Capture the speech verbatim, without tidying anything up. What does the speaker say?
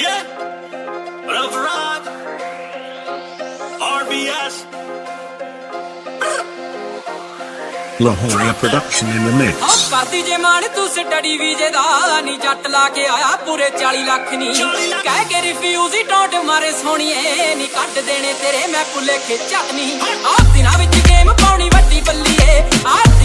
Lahore production in the mix. ਕਰਦੀ ਜੇ ਮਾਣ ਤੂੰ ਸਟੱਡੀ ਵੀਜੇ ਦਾ ਨੀ ਜੱਟ ਲਾ ਕੇ ਆਇਆ ਪੂਰੇ ਚਾਲੀ ਲੱਖ ਨੀ ਕਹਿ ਕੇ ਰਿਫਿਊਜ਼ ਹੀ ਟੌਂਟ ਮਾਰੇ ਸੋਹਣੀਏ ਨੀ ਕੱਢ ਦੇਣੇ ਤੇਰੇ ਮੈਂ ਭੁੱਲੇ ਖੇਚਾ ਨੀ ਆਹ ਦਿਨਾਂ ਵਿੱਚ ਗੇਮ ਪਾਉਣੀ ਵੱਡੀ ਬੱਲੀਏ ਆਹ